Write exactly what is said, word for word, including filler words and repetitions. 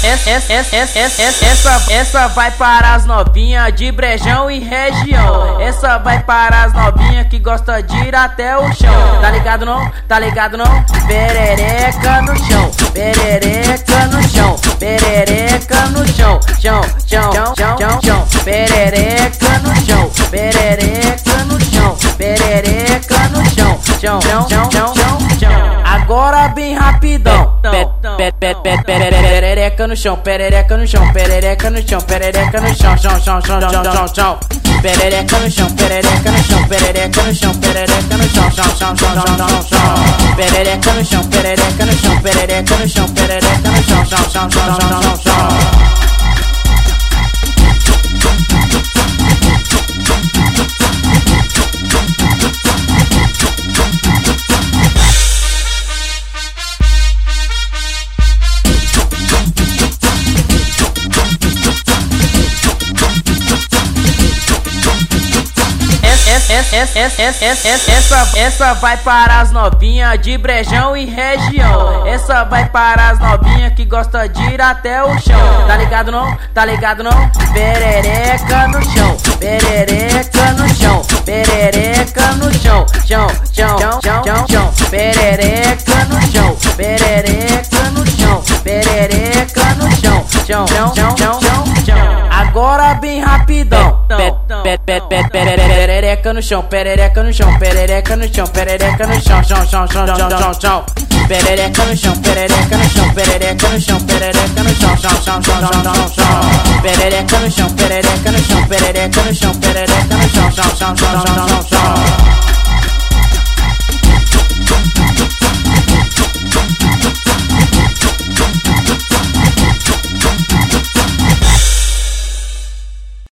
Essa, essa vai para as novinhas de Brejão e região. Essa vai para as novinhas que gosta de ir até o chão. Tá ligado não? Tá ligado não? Perereca no chão, perereca no chão, perereca no chão, chão, chão, chão, chão, chão, perereca no chão, perereca no chão, perereca no chão, chão, chão, chão, chão, chão. Agora bem rapidão. Perereca no chão, perereca no chão, perereca no chão, perereca no chão, chão, chão, chão, chão, chão, chão. Perereca no chão, perereca no chão, perereca no chão, perereca no chão, chão, chão, chão, chão, chão, chão. Perereca no chão, perereca no chão, perereca no chão, perereca no chão, chão, chão, chão, chão, chão, chão. Essa, essa vai para as novinhas de Brejão e região. Essa vai para as novinhas que gosta de ir até o chão. Tá ligado não? Tá ligado não? Perereca no chão, perereca no chão, perereca no chão, chão, chão, chão, chão, chão, perereca no chão, perereca no chão, perereca no chão, chão, chão, chão, chão, chão. Agora bem rapidão. Perereca no chão, perereca no chão, perereca no chão, perereca no chão, chão, chão, chão, chão, chão, chão. Perereca no chão, perereca no chão, perereca no chão, perereca no chão, chão, chão, chão, chão, chão, chão. Perereca no chão, perereca no chão, perereca no chão, perereca no chão, chão, chão, chão, chão, chão, chão.